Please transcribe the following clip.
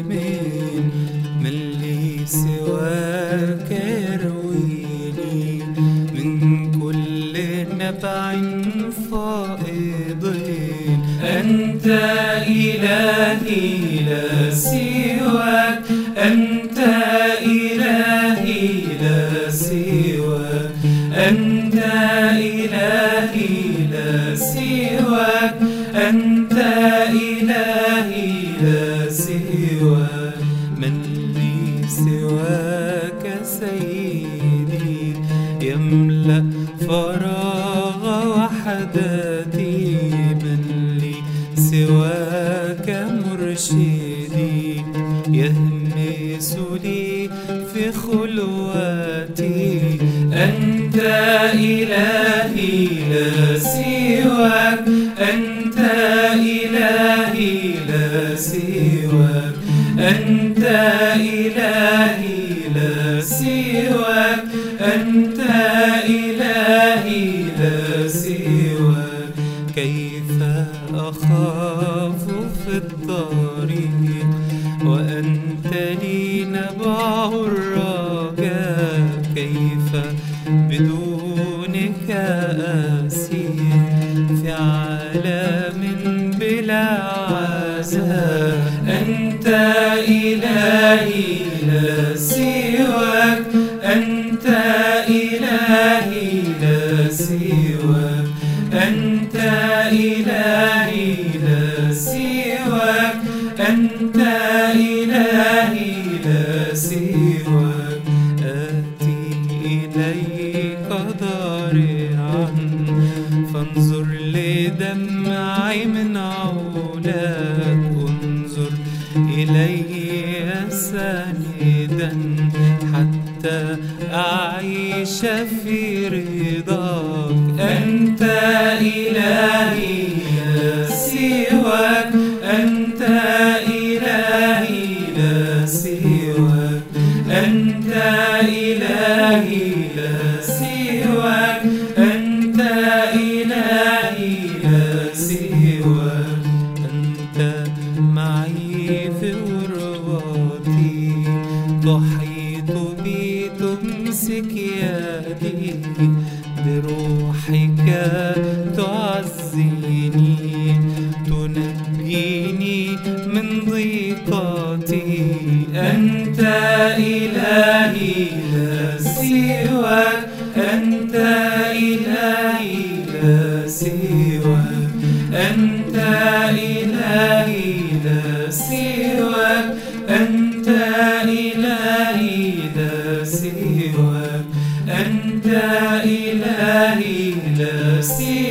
مين من لي سواك يرويني من كل نبع فائض. أنت إلهي لا سواك، أنت إلهي لا سواك، أنت إلهي لا سواك، أنت إلهي لا سواك. من لي سواك سيدي يملأ فراغ وحدتي، من لي سواك مرشدي يهمس لي في خلواتي. أنت إلهي لا سواك، أنت إلهي لا سواك، أنت إلهي لا سواك، أنت إلهي لا سواك. كيف أخاف في الطريق وأنت لي نبع الرجاء؟ كيف بدونك أسير في عالم بلا عزاء؟ أنت إلهي لا سواك، أنت إلهي لا سواك، أنت إلهي لا سواك، أنت إلهي لا سواك. آتي إليك ضارعا فانظر لدمعي من عولاك، انظر إلي ساندا حتى أعيش في رضاك. أنت إلهي لا سواك، أنت إلهي لا سواك، أنت إلهي لا سواك، أنت إلهي لا سواك. أنت معي في غرباتي تحيط بي تمسك يدي، بروحك تعزيني تنجيني من ضيقاتي. أنت إلهي لا سواك، أنت إلهي لا سواك، أنت إلهي لا سواك، أنت إلهي لا سواك، أنت إلهي لا سواك.